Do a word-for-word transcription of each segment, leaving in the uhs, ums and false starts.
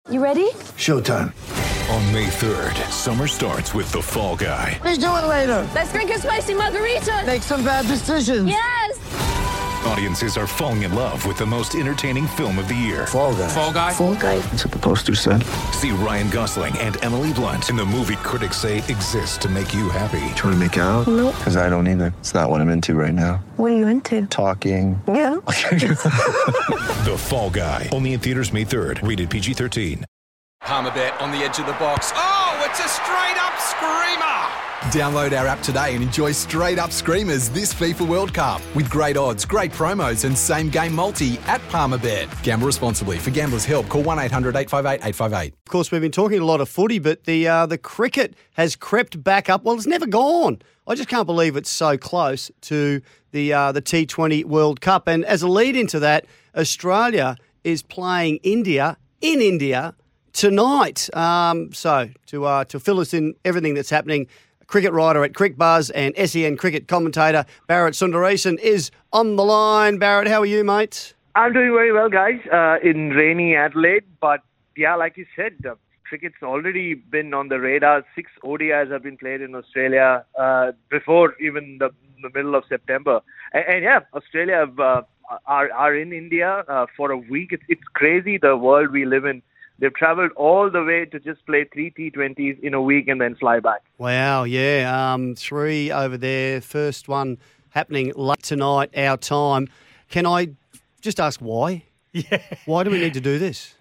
You ready? Showtime. On May third, summer starts with The Fall Guy. Let's do it later. Let's drink a spicy margarita. Make some bad decisions. Yes! Audiences are falling in love with the most entertaining film of the year. Fall Guy. Fall Guy? Fall guy. That's what the poster said. See Ryan Gosling and Emily Blunt in the movie critics say exists to make you happy. Trying to make it out? Nope. Because I don't either. It's not what I'm into right now. What are you into? Talking. Yeah. The Fall Guy. Only in theaters May third. Rated P G thirteen. Palmerbet on the edge of the box. Oh, it's a straight-up screamer! Download our app today and enjoy straight-up screamers this FIFA World Cup with great odds, great promos and same-game multi at Palmerbet. Gamble responsibly. For Gamblers' Help, call one eight hundred eight five eight eight five eight. Of course, we've been talking a lot of footy, but the uh, the cricket has crept back up. Well, it's never gone. I just can't believe it's so close to the uh, the T twenty World Cup. And as a lead into that, Australia is playing India in India tonight. Um, so to uh, to fill us in everything that's happening, cricket writer at Crick Buzz and S E N cricket commentator Bharat Sundaresan is on the line. Bharat, how are you, mate? I'm doing very well, guys, uh, in rainy Adelaide. But, yeah, like you said, uh, cricket's already been on the radar. Six O D Is have been played in Australia uh, before even the, the middle of September. And, and yeah, Australia have, uh, are, are in India uh, for a week. It's, it's crazy, the world we live in. They've travelled all the way to just play three T twenties in a week and then fly back. Wow, yeah. Um, three over there. First one happening late tonight, our time. Can I just ask why? Yeah. Why do we need to do this?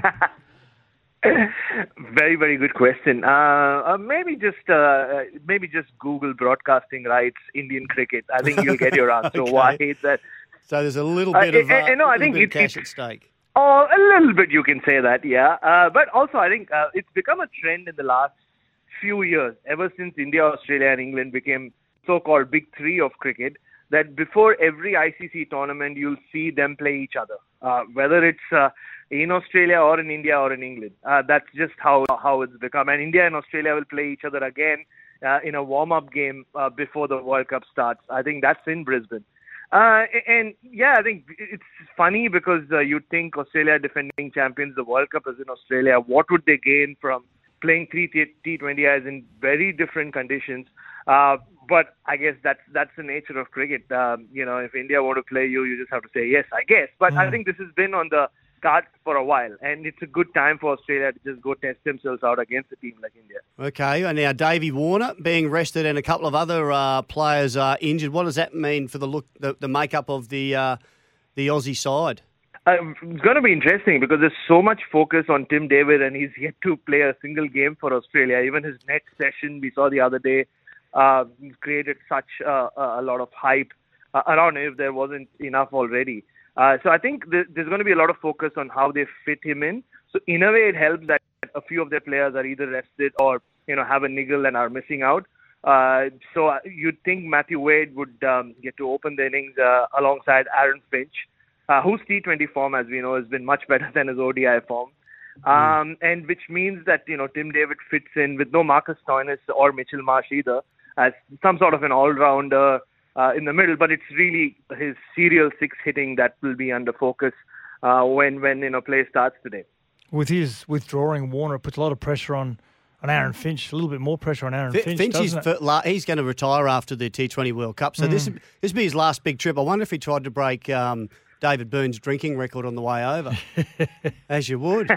Very, very good question. Uh, uh, maybe just uh, maybe just Google broadcasting rights Indian cricket. I think you'll get your answer. Okay. Why is that? So there's a little bit Uh, of, uh, uh, no, I little think bit of it- cash it- at stake. Oh, a little bit you can say that, yeah. Uh, but also I think uh, it's become a trend in the last few years, ever since India, Australia and England became so-called big three of cricket, that before every I C C tournament you'll see them play each other, uh, whether it's uh, in Australia or in India or in England. Uh, that's just how how it's become. And India and Australia will play each other again uh, in a warm-up game uh, before the World Cup starts. I think that's in Brisbane. Uh, and yeah, I think it's funny because uh, you'd think Australia defending champions, the World Cup is in Australia. What would they gain from playing three T twenty Is in very different conditions? Uh, but I guess that's that's the nature of cricket. Um, you know, if India want to play you, you just have to say yes, I guess. But mm. I think this has been on the cards for a while, and it's a good time for Australia to just go test themselves out against a team like India. Okay, and now Davey Warner being rested and a couple of other uh, players are injured. What does that mean for the look, the, the makeup of the uh, the Aussie side? Uh, it's going to be interesting because there's so much focus on Tim David, and he's yet to play a single game for Australia. Even his next session we saw the other day uh, created such uh, a lot of hype uh, around him if there wasn't enough already. Uh, so I think th- there's going to be a lot of focus on how they fit him in. So in a way, it helps that a few of their players are either rested or you know have a niggle and are missing out. Uh, so you'd think Matthew Wade would um, get to open the innings uh, alongside Aaron Finch, uh, whose T twenty form, as we know, has been much better than his O D I form. Um, mm. And which means that you know Tim David fits in with no Marcus Stoinis or Mitchell Marsh either, as some sort of an all-rounder Uh, in the middle, but it's really his serial six hitting that will be under focus uh, when when you know play starts today. With his withdrawing, Warner puts a lot of pressure on, on Aaron Finch, a little bit more pressure on Aaron F- Finch. Finch is doesn't it? for, la- he's going to retire after the T twenty World Cup, so mm. this this will be his last big trip. I wonder if he tried to break um, David Byrne's drinking record on the way over, as you would.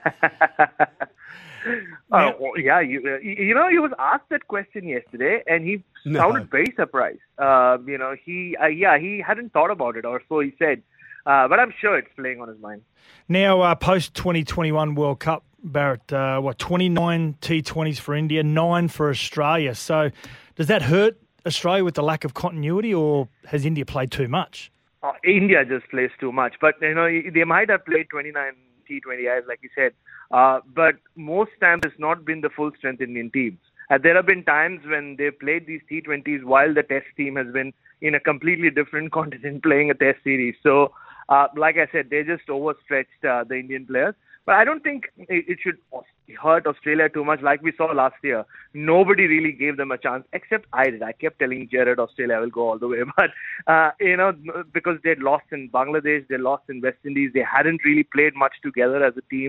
Oh, well, yeah, you, uh, you know, he was asked that question yesterday, and he No. sounded very surprised. Uh, you know, he, uh, yeah, he hadn't thought about it, or so he said. Uh, but I'm sure it's playing on his mind. Now, uh, post twenty twenty-one World Cup, Barrett, uh, what, twenty-nine T twenties for India, nine for Australia. So does that hurt Australia with the lack of continuity, or has India played too much? Uh, India just plays too much. But, you know, they might have played twenty-nine T twenty Is, like you said. Uh, but most times it's not been the full strength Indian teams. Uh, there have been times when they've played these T twenties while the test team has been in a completely different continent playing a test series. So, uh, like I said, they just overstretched uh, the Indian players. But I don't think it, it should hurt Australia too much like we saw last year. Nobody really gave them a chance, except I did. I kept telling Jared Australia will go all the way. But, uh, you know, because they'd lost in Bangladesh, they lost in West Indies. They hadn't really played much together as a team.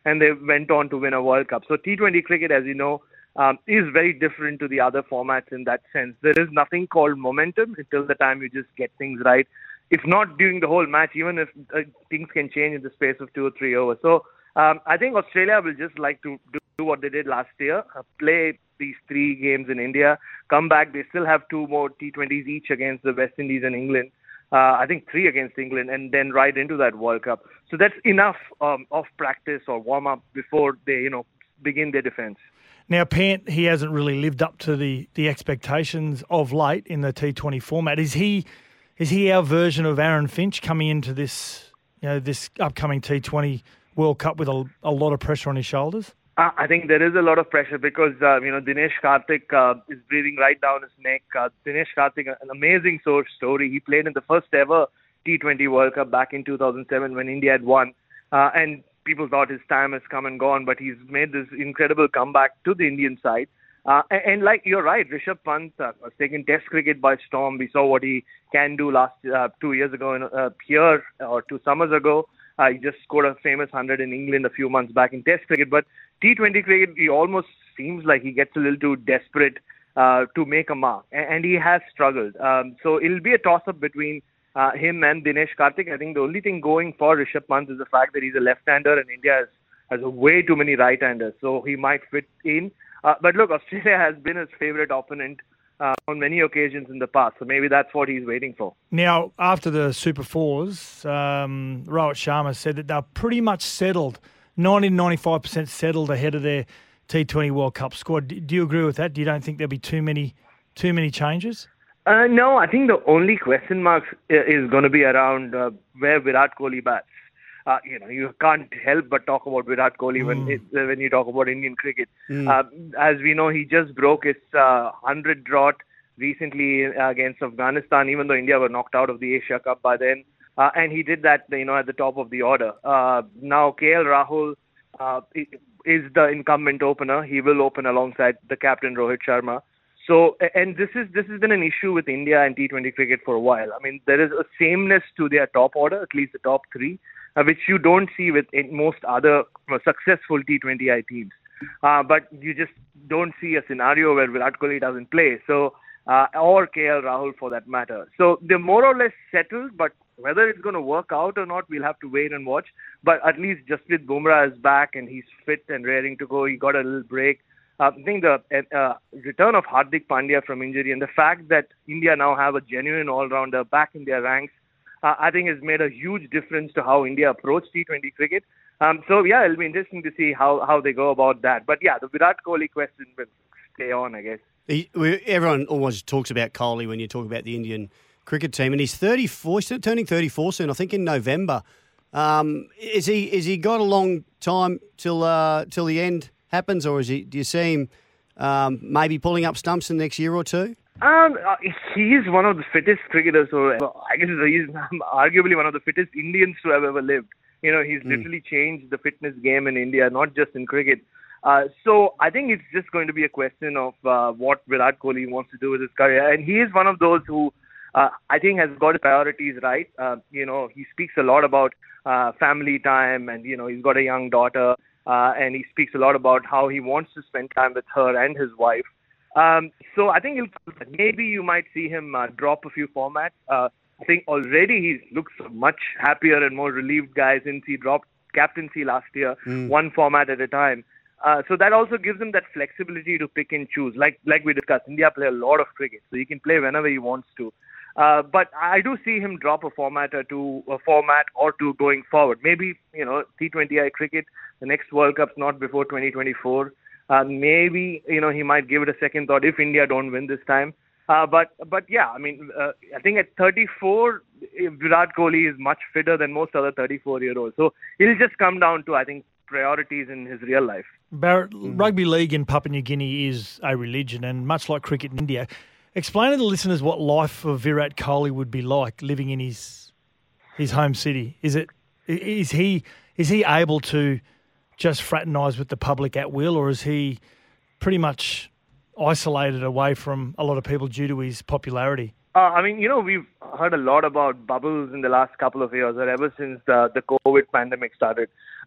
and they went on to win a World Cup. So T twenty cricket, as you know, um, is very different to the other formats in that sense. There is nothing called momentum until the time you just get things right. If not during the whole match, even if uh, things can change in the space of two or three overs. So um, I think Australia will just like to do what they did last year, uh, play these three games in India, come back. They still have two more T twenties each against the West Indies and England. Uh, I think three against England, and then right into that World Cup. So that's enough um, of practice or warm-up before they, you know, begin their defence. Now, Pant, he hasn't really lived up to the, the expectations of late in the T twenty format. Is he is he our version of Aaron Finch coming into this, you know, this upcoming T twenty World Cup with a, a lot of pressure on his shoulders? Uh, I think there is a lot of pressure because, uh, you know, Dinesh Karthik uh, is breathing right down his neck. Uh, Dinesh Karthik, an amazing source story. He played in the first ever T twenty World Cup back in two thousand seven when India had won. Uh, and people thought his time has come and gone, but he's made this incredible comeback to the Indian side. Uh, and, and like you're right, Rishabh Pant uh, was taking Test cricket by storm. We saw what he can do last uh, two years ago in, uh, here or two summers ago. Uh, he just scored a famous hundred in England a few months back in Test cricket. But T twenty cricket, he almost seems like he gets a little too desperate uh, to make a mark. And, and he has struggled. Um, so it'll be a toss-up between uh, him and Dinesh Karthik. I think the only thing going for Rishabh Pant is the fact that he's a left-hander and India has, has way too many right-handers. So he might fit in. Uh, but look, Australia has been his favourite opponent Uh, on many occasions in the past. So maybe that's what he's waiting for. Now, after the Super Fours, um, Rohit Sharma said that they're pretty much settled, ninety to ninety-five percent settled ahead of their T twenty World Cup squad. Do you agree with that? Do you don't think there'll be too many too many changes? Uh, no, I think the only question mark is going to be around uh, where Virat Kohli bats. Uh, you know, you can't help but talk about Virat Kohli mm. when it, when you talk about Indian cricket. Mm. Uh, as we know, he just broke his uh, hundred drought recently against Afghanistan, even though India were knocked out of the Asia Cup by then. Uh, and he did that, you know, at the top of the order. Uh, now, K L Rahul uh, is the incumbent opener. He will open alongside the captain, Rohit Sharma. So, and this is this has been an issue with India and T twenty cricket for a while. I mean, there is a sameness to their top order, at least the top three, uh, which you don't see with most other uh, successful T twenty I teams. Uh, but you just don't see a scenario where Virat Kohli doesn't play. So, uh, or K L Rahul for that matter. So they're more or less settled, but whether it's going to work out or not, we'll have to wait and watch. But at least Jasprit Bumrah is back and he's fit and raring to go. He got a little break. Uh, I think the uh, return of Hardik Pandya from injury and the fact that India now have a genuine all-rounder back in their ranks, uh, I think has made a huge difference to how India approach T twenty cricket. Um, so, yeah, it'll be interesting to see how, how they go about that. But, yeah, the Virat Kohli question will stay on, I guess. He, we, everyone always talks about Kohli when you talk about the Indian cricket team, and he's thirty-four, he's turning thirty-four soon, I think in November. Um, is he is he got a long time till uh, till the end happens, or is he? Do you see him um, maybe pulling up stumps in the next year or two? Um, uh, he is one of the fittest cricketers, or I guess he's arguably one of the fittest Indians to have ever lived. You know, he's mm. literally changed the fitness game in India, not just in cricket. Uh, so I think it's just going to be a question of uh, what Virat Kohli wants to do with his career, and he is one of those who uh, I think has got his priorities right. Uh, you know, he speaks a lot about uh, family time, and you know, he's got a young daughter. Uh, and he speaks a lot about how he wants to spend time with her and his wife. Um, so I think he'll, maybe you might see him uh, drop a few formats. Uh, I think already he looks a much happier and more relieved guy since he dropped captaincy last year, mm. one format at a time. Uh, so that also gives him that flexibility to pick and choose. Like like we discussed, India play a lot of cricket, so he can play whenever he wants to. Uh, but I do see him drop a format or two, a format or two going forward. Maybe, you know, T twenty I cricket, the next World Cup's not before twenty twenty-four. Uh, maybe, you know, he might give it a second thought if India don't win this time. Uh, but, but yeah, I mean, uh, I think at thirty-four, Virat Kohli is much fitter than most other thirty-four-year-olds. So it'll just come down to, I think, priorities in his real life. Barrett, mm. rugby league in Papua New Guinea is a religion, and much like cricket in India, explain to the listeners what life for Virat Kohli would be like living in his his home city. Is it is he is he able to just fraternise with the public at will, or is he pretty much isolated away from a lot of people due to his popularity? Uh, I mean, you know, we've heard a lot about bubbles in the last couple of years, or ever since the, the COVID pandemic started.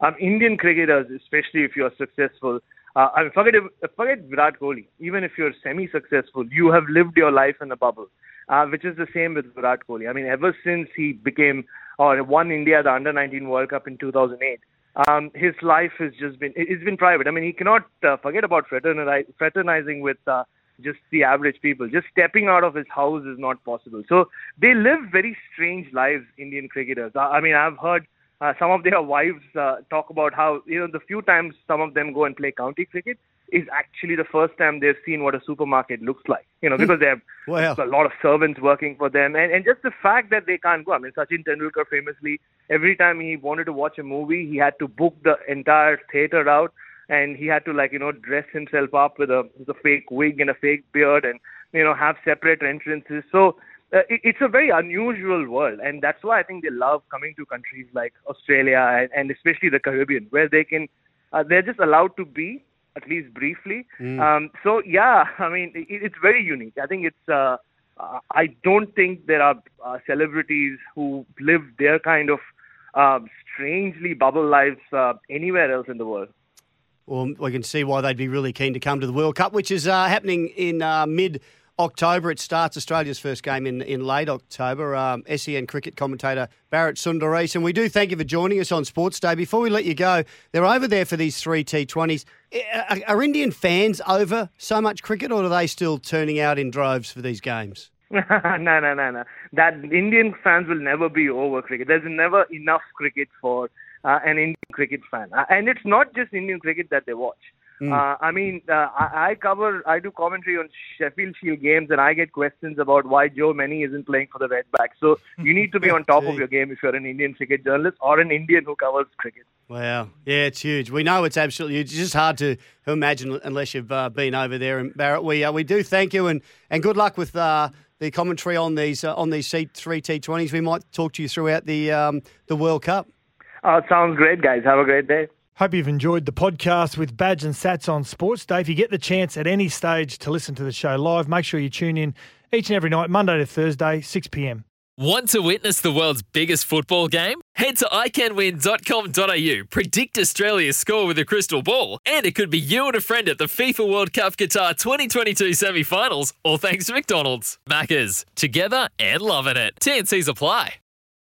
Um, Indian cricketers, especially if you're successful, uh, I mean, forget, forget Virat Kohli. Even if you're semi-successful, you have lived your life in a bubble, uh, which is the same with Virat Kohli. I mean, ever since he became or won India the under nineteen World Cup in two thousand eight, um, his life has just been, it's been private. I mean, he cannot uh, forget about fraternize, fraternizing with uh, just the average people. Just stepping out of his house is not possible. So they live very strange lives, Indian cricketers. I, I mean, I've heard uh, some of their wives uh, talk about how, you know, the few times some of them go and play county cricket is actually the first time they've seen what a supermarket looks like, you know, because they have Wow. a lot of servants working for them. And, and just the fact that they can't go. I mean, Sachin Tendulkar famously, every time he wanted to watch a movie, he had to book the entire theater out. And he had to, like, you know, dress himself up with a, with a fake wig and a fake beard and, you know, have separate entrances. So uh, it, it's a very unusual world. And that's why I think they love coming to countries like Australia and, and especially the Caribbean, where they can, uh, they're just allowed to be, at least briefly. Mm. Um, so, yeah, I mean, it, it's very unique. I think it's, uh, uh, I don't think there are uh, celebrities who live their kind of uh, strangely bubble lives uh, anywhere else in the world. Well, we can see why they'd be really keen to come to the World Cup, which is uh, happening in uh, mid-October. It starts Australia's first game in, in late October. Um, S E N cricket commentator Bharat Sundaresh. And we do thank you for joining us on Sports Day. Before we let you go, they're over there for these three T twenties. Are, are Indian fans over so much cricket, or are they still turning out in droves for these games? no, no, no, no. That Indian fans will never be over cricket. There's never enough cricket for uh, an Indian cricket fan. Uh, and it's not just Indian cricket that they watch. Mm. Uh, I mean, uh, I, I cover, I do commentary on Sheffield Shield games, and I get questions about why Joe Many isn't playing for the Redbacks. So you need to be on top of your game if you're an Indian cricket journalist or an Indian who covers cricket. Wow. Yeah, it's huge. We know it's absolutely huge. It's just hard to imagine unless you've uh, been over there. And Bharat, we uh, we do thank you, and, and good luck with uh, the commentary on these uh, on these three T twenties. We might talk to you throughout the um, the World Cup. Oh, it sounds great, guys. Have a great day. Hope you've enjoyed the podcast with Badge and Sats on Sports Day. If you get the chance at any stage to listen to the show live, make sure you tune in each and every night, Monday to Thursday, six p.m. Want to witness the world's biggest football game? Head to i can win dot com dot a u, predict Australia's score with a crystal ball, and it could be you and a friend at the FIFA World Cup Qatar twenty twenty-two semi-finals, all thanks to McDonald's. Maccas, together and loving it. T and Cs apply.